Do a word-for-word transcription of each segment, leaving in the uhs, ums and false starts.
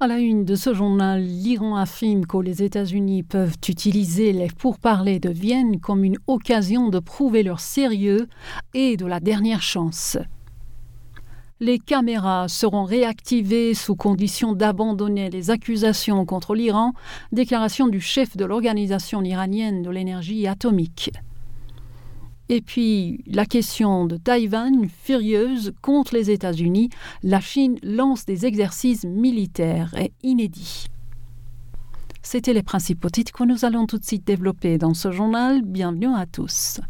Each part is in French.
À la une de ce journal, l'Iran affirme que les États-Unis peuvent utiliser les pourparlers de Vienne comme une occasion de prouver leur sérieux et de la dernière chance. Les caméras seront réactivées sous condition d'abandonner les accusations contre l'Iran, déclaration du chef de l'Organisation iranienne de l'énergie atomique. Et puis, la question de Taïwan, furieuse contre les États-Unis, la Chine lance des exercices militaires et inédits. C'était les principaux titres que nous allons tout de suite développer dans ce journal. Bienvenue à tous.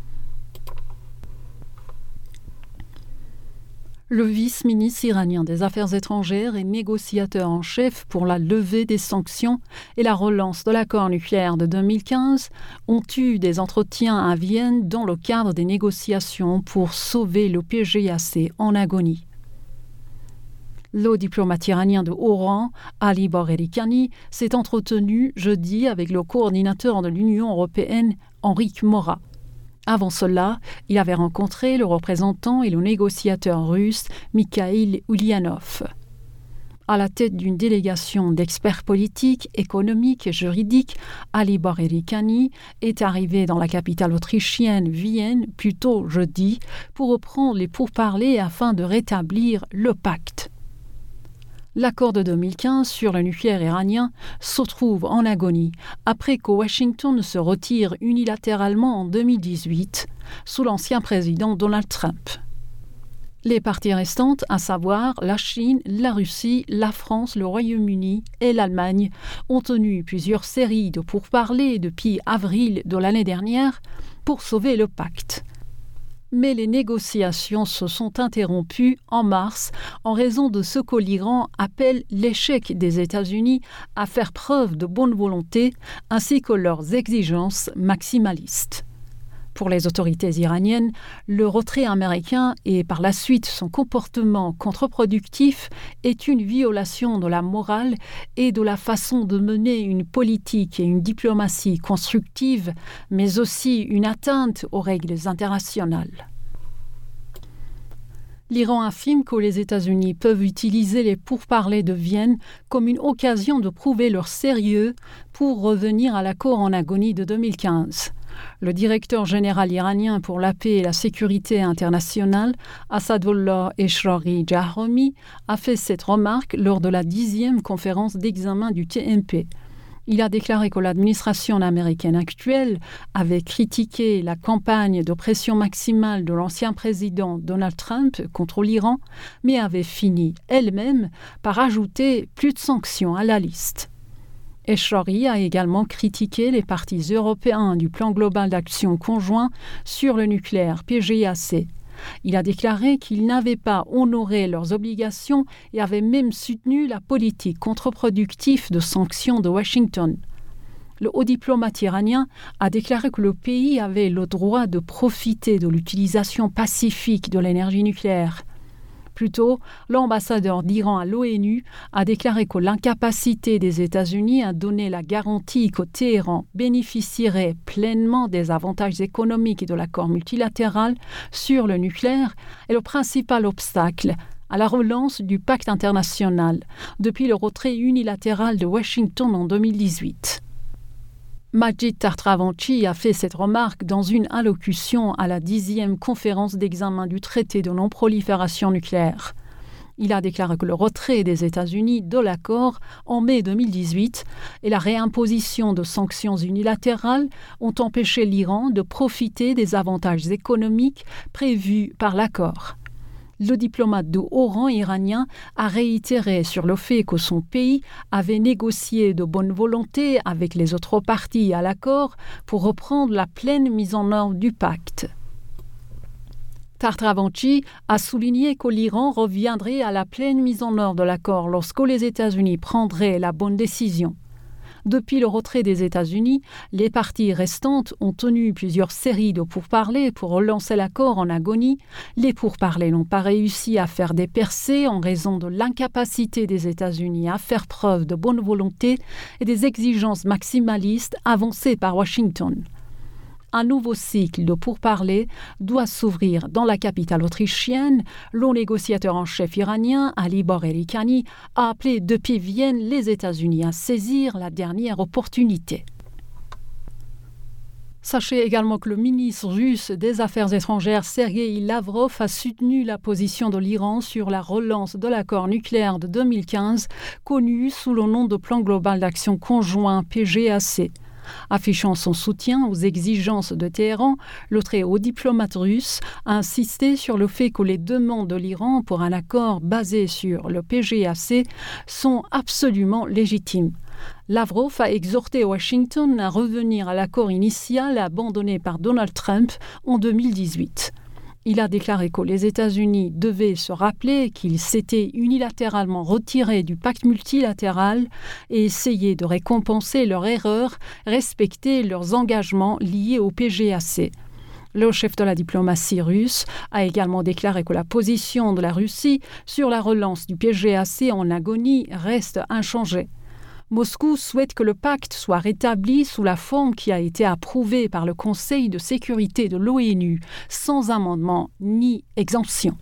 Le vice-ministre iranien des Affaires étrangères et négociateur en chef pour la levée des sanctions et la relance de l'accord nucléaire de deux mille quinze ont eu des entretiens à Vienne dans le cadre des négociations pour sauver le P J A C en agonie. Le diplomate iranien de haut rang, Ali Bagheri-Kani, s'est entretenu jeudi avec le coordinateur de l'Union européenne, Enrique Mora. Avant cela, il avait rencontré le représentant et le négociateur russe Mikhail Ulyanov. À la tête d'une délégation d'experts politiques, économiques et juridiques, Ali Bagheri-Kani est arrivé dans la capitale autrichienne, Vienne, plus tôt jeudi, pour reprendre les pourparlers afin de rétablir le pacte. L'accord de deux mille quinze sur le nucléaire iranien se trouve en agonie après que Washington se retire unilatéralement en deux mille dix-huit sous l'ancien président Donald Trump. Les parties restantes, à savoir la Chine, la Russie, la France, le Royaume-Uni et l'Allemagne, ont tenu plusieurs séries de pourparlers depuis avril de l'année dernière pour sauver le pacte. Mais les négociations se sont interrompues en mars en raison de ce que l'Iran appelle l'échec des États-Unis à faire preuve de bonne volonté ainsi que leurs exigences maximalistes. Pour les autorités iraniennes, le retrait américain et par la suite son comportement contre-productif est une violation de la morale et de la façon de mener une politique et une diplomatie constructive, mais aussi une atteinte aux règles internationales. L'Iran affirme que les États-Unis peuvent utiliser les pourparlers de Vienne comme une occasion de prouver leur sérieux pour revenir à l'accord en agonie de deux mille quinze. Le directeur général iranien pour la paix et la sécurité internationale, Assadollah Eshraghi Jahromi, a fait cette remarque lors de la dixième conférence d'examen du T N P. Il a déclaré que l'administration américaine actuelle avait critiqué la campagne de pression maximale de l'ancien président Donald Trump contre l'Iran, mais avait fini elle-même par ajouter plus de sanctions à la liste. Eshraghi a également critiqué les partis européens du plan global d'action conjoint sur le nucléaire P J A C. Il a déclaré qu'ils n'avaient pas honoré leurs obligations et avaient même soutenu la politique contre-productive de sanctions de Washington. Le haut diplomate iranien a déclaré que le pays avait le droit de profiter de l'utilisation pacifique de l'énergie nucléaire. Plus tôt, l'ambassadeur d'Iran à l'ONU a déclaré que l'incapacité des États-Unis à donner la garantie que Téhéran bénéficierait pleinement des avantages économiques de l'accord multilatéral sur le nucléaire est le principal obstacle à la relance du pacte international depuis le retrait unilatéral de Washington en deux mille dix-huit. Majid Tartravanchi a fait cette remarque dans une allocution à la dixième conférence d'examen du traité de non-prolifération nucléaire. Il a déclaré que le retrait des États-Unis de l'accord en mai deux mille dix-huit et la réimposition de sanctions unilatérales ont empêché l'Iran de profiter des avantages économiques prévus par l'accord. Le diplomate de haut rang iranien a réitéré sur le fait que son pays avait négocié de bonne volonté avec les autres parties à l'accord pour reprendre la pleine mise en œuvre du pacte. Tartravanchi a souligné que l'Iran reviendrait à la pleine mise en œuvre de l'accord lorsque les États-Unis prendraient la bonne décision. Depuis le retrait des États-Unis, les parties restantes ont tenu plusieurs séries de pourparlers pour relancer l'accord en agonie. Les pourparlers n'ont pas réussi à faire des percées en raison de l'incapacité des États-Unis à faire preuve de bonne volonté et des exigences maximalistes avancées par Washington. un nouveau cycle de pourparlers doit s'ouvrir dans la capitale autrichienne. Le négociateur en chef iranien, Ali Bagheri-Kani, a appelé depuis Vienne les États-Unis à saisir la dernière opportunité. Sachez également que le ministre russe des Affaires étrangères, Sergueï Lavrov, a soutenu la position de l'Iran sur la relance de l'accord nucléaire de deux mille quinze, connu sous le nom de Plan global d'action conjoint P G A C. Affichant son soutien aux exigences de Téhéran, le très haut diplomate russe a insisté sur le fait que les demandes de l'Iran pour un accord basé sur le P G A C sont absolument légitimes. Lavrov a exhorté Washington à revenir à l'accord initial abandonné par Donald Trump en deux mille dix-huit. Il a déclaré que les États-Unis devaient se rappeler qu'ils s'étaient unilatéralement retirés du pacte multilatéral et essayer de récompenser leur erreur, respecter leurs engagements liés au P G A C. Le chef de la diplomatie russe a également déclaré que la position de la Russie sur la relance du P G A C en agonie reste inchangée. Moscou souhaite que le pacte soit rétabli sous la forme qui a été approuvée par le Conseil de sécurité de l'ONU, sans amendement ni exemption.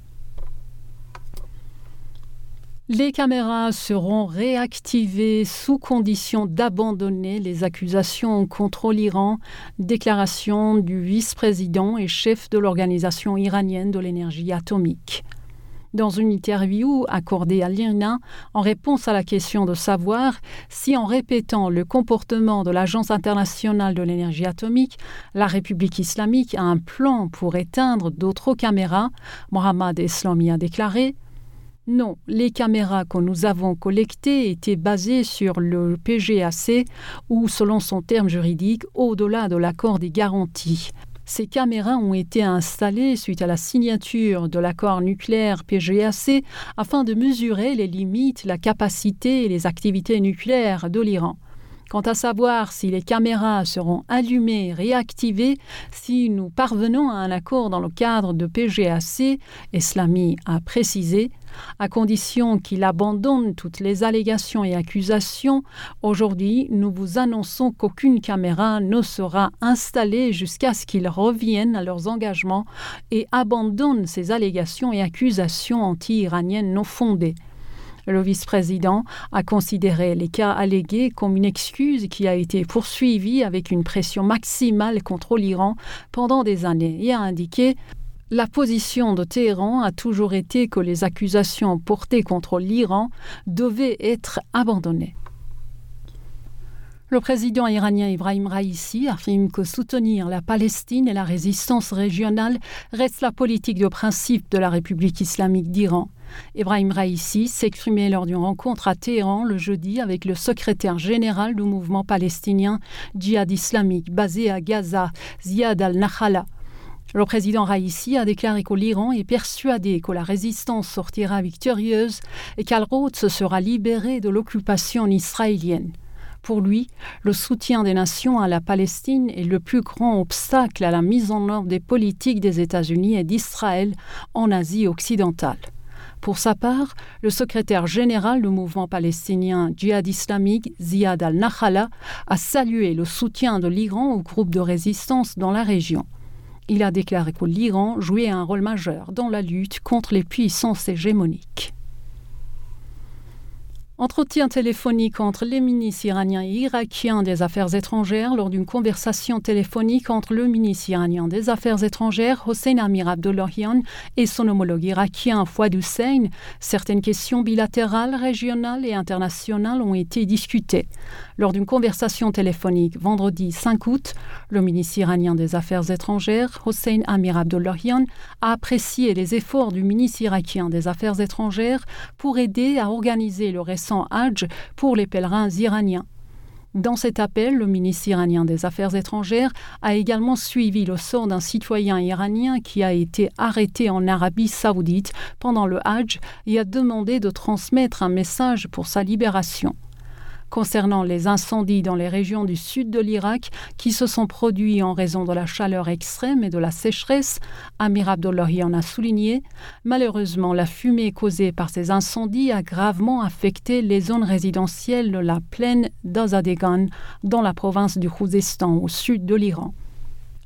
Les caméras seront réactivées sous condition d'abandonner les accusations contre l'Iran, déclaration du vice-président et chef de l'Organisation iranienne de l'énergie atomique. Dans une interview accordée à l'I R N A, en réponse à la question de savoir si, en répétant le comportement de l'Agence internationale de l'énergie atomique, la République islamique a un plan pour éteindre d'autres caméras, Mohammad Eslami a déclaré « Non, les caméras que nous avons collectées étaient basées sur le P G A C ou, selon son terme juridique, au-delà de l'accord des garanties. » Ces caméras ont été installées suite à la signature de l'accord nucléaire P G A C afin de mesurer les limites, la capacité et les activités nucléaires de l'Iran. Quant à savoir si les caméras seront allumées et réactivées si nous parvenons à un accord dans le cadre de P G A C, Eslami a précisé, à condition qu'il abandonne toutes les allégations et accusations, aujourd'hui nous vous annonçons qu'aucune caméra ne sera installée jusqu'à ce qu'ils reviennent à leurs engagements et abandonnent ces allégations et accusations anti-iraniennes non fondées. Le vice-président a considéré les cas allégués comme une excuse qui a été poursuivie avec une pression maximale contre l'Iran pendant des années et a indiqué « La position de Téhéran a toujours été que les accusations portées contre l'Iran devaient être abandonnées. » Le président iranien Ebrahim Raïssi affirme que soutenir la Palestine et la résistance régionale reste la politique de principe de la République islamique d'Iran. Ebrahim Raïssi s'exprimait lors d'une rencontre à Téhéran le jeudi avec le secrétaire général du mouvement palestinien Djihad islamique basé à Gaza, Ziad al-Nakhala. Le président Raïssi a déclaré que l'Iran est persuadé que la résistance sortira victorieuse et qu'Al-Quds sera libéré de l'occupation israélienne. Pour lui, le soutien des nations à la Palestine est le plus grand obstacle à la mise en œuvre des politiques des États-Unis et d'Israël en Asie occidentale. Pour sa part, le secrétaire général du mouvement palestinien Djihad islamique, Ziad al-Nakhala, a salué le soutien de l'Iran au groupe de résistance dans la région. Il a déclaré que l'Iran jouait un rôle majeur dans la lutte contre les puissances hégémoniques. Entretien téléphonique entre les ministres iraniens et irakiens des Affaires étrangères lors d'une conversation téléphonique entre le ministre iranien des Affaires étrangères, Hossein Amir Abdollahian, et son homologue irakien, Fouad Hussein. Certaines questions bilatérales, régionales et internationales ont été discutées. Lors d'une conversation téléphonique vendredi cinq août, le ministre iranien des Affaires étrangères, Hossein Amir Abdollahian, a apprécié les efforts du ministre irakien des Affaires étrangères pour aider à organiser le récent Hajj pour les pèlerins iraniens. Dans cet appel, le ministre iranien des Affaires étrangères a également suivi le sort d'un citoyen iranien qui a été arrêté en Arabie saoudite pendant le Hajj et a demandé de transmettre un message pour sa libération. Concernant les incendies dans les régions du sud de l'Irak qui se sont produits en raison de la chaleur extrême et de la sécheresse, Amir Abdollahian a souligné « Malheureusement, la fumée causée par ces incendies a gravement affecté les zones résidentielles de la plaine d'Azadegan dans la province du Khouzestan au sud de l'Iran. »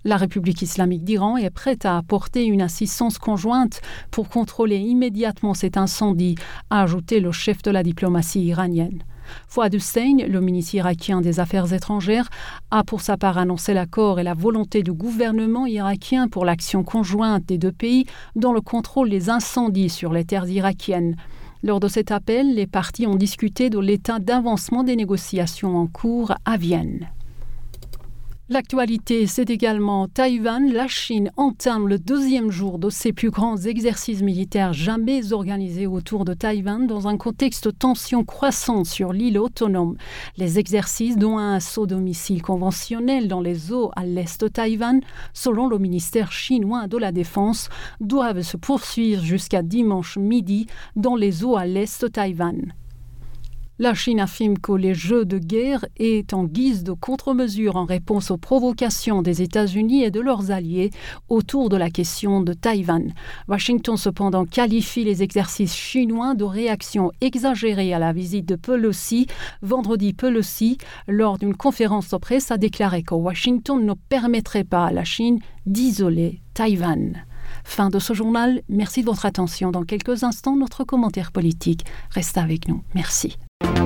La République islamique d'Iran est prête à apporter une assistance conjointe pour contrôler immédiatement cet incendie, a ajouté le chef de la diplomatie iranienne. Fouad Hussein, le ministre irakien des Affaires étrangères, a pour sa part annoncé l'accord et la volonté du gouvernement irakien pour l'action conjointe des deux pays dans le contrôle des incendies sur les terres irakiennes. Lors de cet appel, les parties ont discuté de l'état d'avancement des négociations en cours à Vienne. L'actualité, c'est également Taïwan. La Chine entame le deuxième jour de ses plus grands exercices militaires jamais organisés autour de Taïwan dans un contexte de tension croissante sur l'île autonome. Les exercices, dont un assaut de missiles conventionnels dans les eaux à l'est de Taïwan, selon le ministère chinois de la Défense, doivent se poursuivre jusqu'à dimanche midi dans les eaux à l'est de Taïwan. La Chine affirme que les jeux de guerre est en guise de contre-mesure en réponse aux provocations des États-Unis et de leurs alliés autour de la question de Taïwan. Washington, cependant, qualifie les exercices chinois de réaction exagérée à la visite de Pelosi. Vendredi, Pelosi, lors d'une conférence de presse, a déclaré que Washington ne permettrait pas à la Chine d'isoler Taïwan. Fin de ce journal. Merci de votre attention. Dans quelques instants, notre commentaire politique. Reste avec nous. Merci.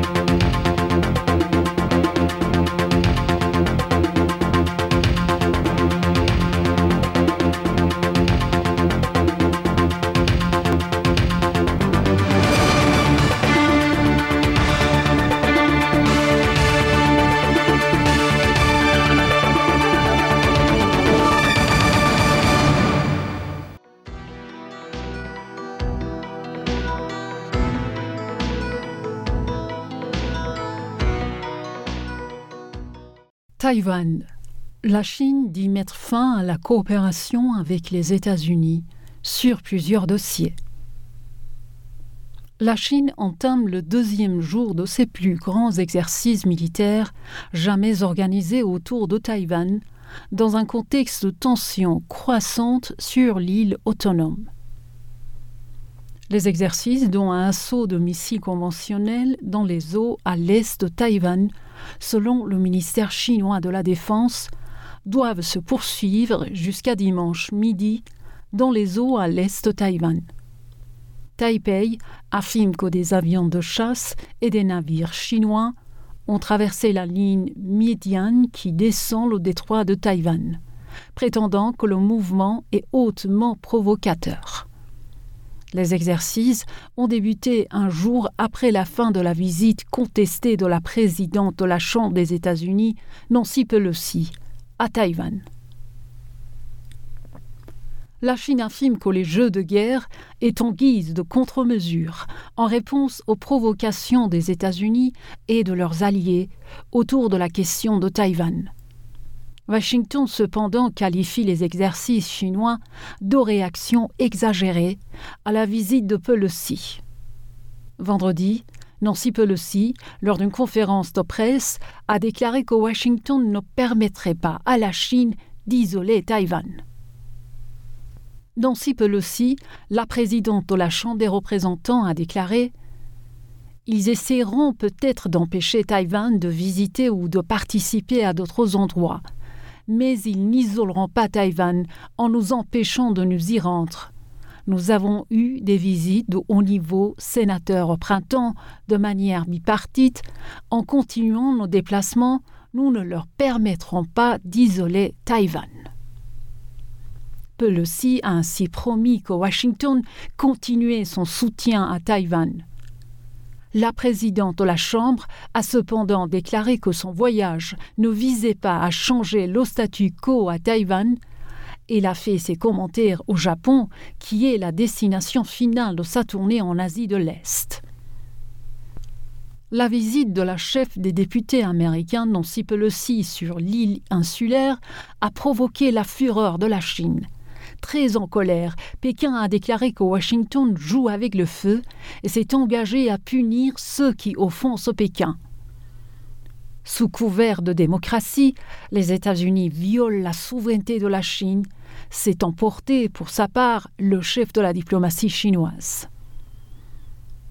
Taïwan. La Chine dit mettre fin à la coopération avec les États-Unis sur plusieurs dossiers. La Chine entame le deuxième jour de ses plus grands exercices militaires jamais organisés autour de Taïwan, dans un contexte de tension croissante sur l'île autonome. Les exercices, dont un assaut de missiles conventionnels dans les eaux à l'est de Taïwan, selon le ministère chinois de la Défense, doivent se poursuivre jusqu'à dimanche midi dans les eaux à l'est de Taïwan. Taipei affirme que des avions de chasse et des navires chinois ont traversé la ligne médiane qui descend le détroit de Taïwan, prétendant que le mouvement est hautement provocateur. Les exercices ont débuté un jour après la fin de la visite contestée de la présidente de la Chambre des États-Unis, Nancy Pelosi, à Taïwan. La Chine affirme que les jeux de guerre est en guise de contre-mesure en réponse aux provocations des États-Unis et de leurs alliés autour de la question de Taïwan. Washington, cependant, qualifie les exercices chinois de réaction exagérée à la visite de Pelosi. Vendredi, Nancy Pelosi, lors d'une conférence de presse, a déclaré que Washington ne permettrait pas à la Chine d'isoler Taïwan. Nancy Pelosi, la présidente de la Chambre des représentants, a déclaré « Ils essaieront peut-être d'empêcher Taïwan de visiter ou de participer à d'autres endroits. Mais ils n'isoleront pas Taïwan en nous empêchant de nous y rendre. Nous avons eu des visites de haut niveau sénateurs au printemps de manière bipartite. En continuant nos déplacements, nous ne leur permettrons pas d'isoler Taïwan. » Pelosi a ainsi promis que Washington continuait son soutien à Taïwan. La présidente de la Chambre a cependant déclaré que son voyage ne visait pas à changer le statu quo à Taïwan. Elle a fait ses commentaires au Japon, qui est la destination finale de sa tournée en Asie de l'Est. La visite de la chef des députés américains Nancy Pelosi sur l'île insulaire a provoqué la fureur de la Chine. Très en colère, Pékin a déclaré que Washington joue avec le feu et s'est engagé à punir ceux qui offensent Pékin. Sous couvert de démocratie, les États-Unis violent la souveraineté de la Chine, s'est emporté pour sa part le chef de la diplomatie chinoise.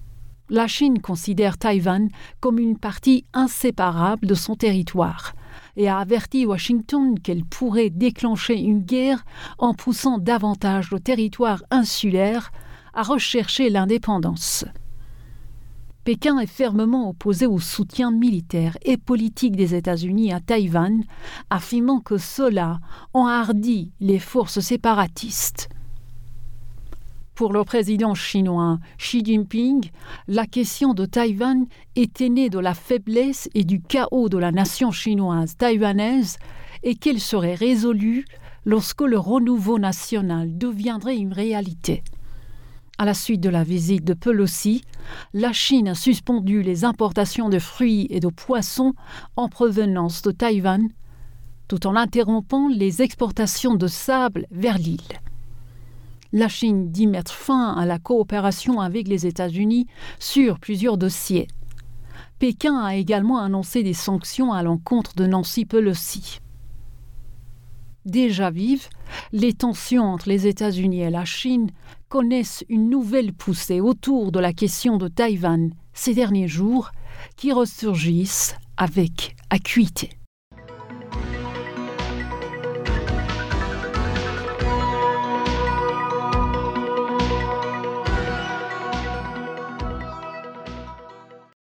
La Chine considère Taïwan comme une partie inséparable de son territoire et a averti Washington qu'elle pourrait déclencher une guerre en poussant davantage le territoire insulaire à rechercher l'indépendance. Pékin est fermement opposé au soutien militaire et politique des États-Unis à Taïwan, affirmant que cela enhardit les forces séparatistes. Pour le président chinois Xi Jinping, la question de Taïwan était née de la faiblesse et du chaos de la nation chinoise taïwanaise et qu'elle serait résolue lorsque le renouveau national deviendrait une réalité. À la suite de la visite de Pelosi, la Chine a suspendu les importations de fruits et de poissons en provenance de Taïwan, tout en interrompant les exportations de sable vers l'île. La Chine dit mettre fin à la coopération avec les États-Unis sur plusieurs dossiers. Pékin a également annoncé des sanctions à l'encontre de Nancy Pelosi. Déjà vives, les tensions entre les États-Unis et la Chine connaissent une nouvelle poussée autour de la question de Taïwan ces derniers jours, qui ressurgissent avec acuité.